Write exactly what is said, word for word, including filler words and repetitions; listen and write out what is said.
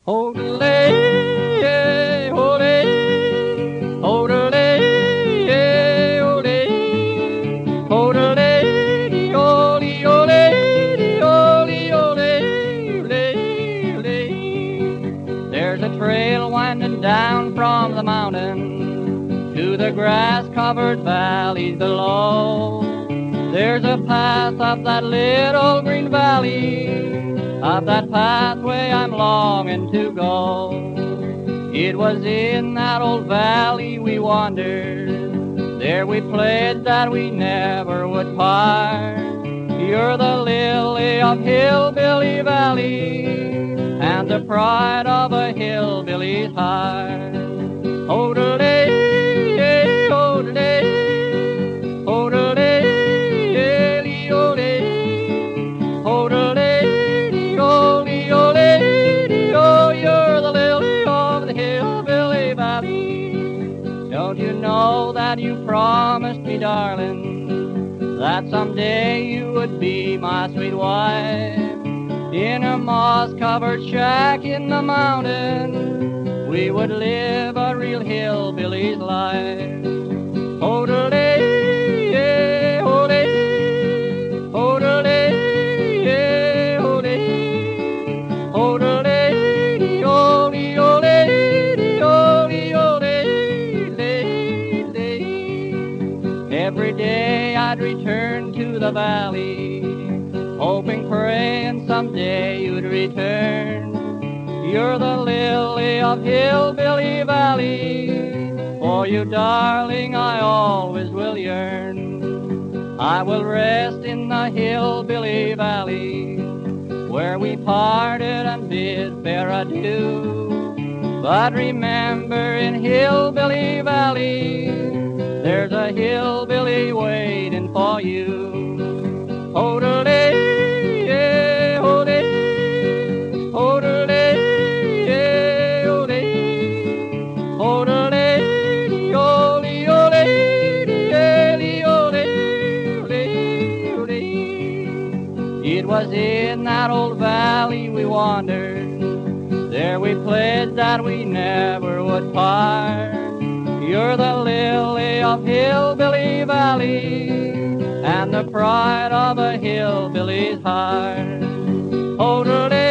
Odelay, olay, odelay, olay, odelay, oli, olay, oli, olay, olay, olay. There's a trail winding down from the mountain to the grass-covered valleys below. There's a path up that little green valley. Up that pathway I'm longing to go. It was in that old valley we wandered. There we pledged that we never would part. You're the lily of Hillbilly Valley and the pride of a hillbilly's heart. Odelay, odelay, odelay, odelay, odelay. Don't you know that you promised me, darling, that someday you would be my sweet wife? In a moss-covered shack in the mountain, we would live a real hillbilly's life. Odelay, odelay, odelay, odelay, odelay, odelay, odelay. Every day I'd return to the valley, hoping, praying someday you'd return. You're the lily of Hillbilly Valley. For you, darling, I always will yearn. I will rest in the Hillbilly Valley, where we parted and bid fair adieu. But remember, in Hillbilly Valley, there's a hillbilly waiting for you. Odelay, odelay, odelay, odelay, odelay, oli, olay, olay, olay, olay. It was in that old valley we wandered. There we pledged that we never would part. You're the lily of Hillbilly Valley and the pride of a hillbilly's heart. Odelay,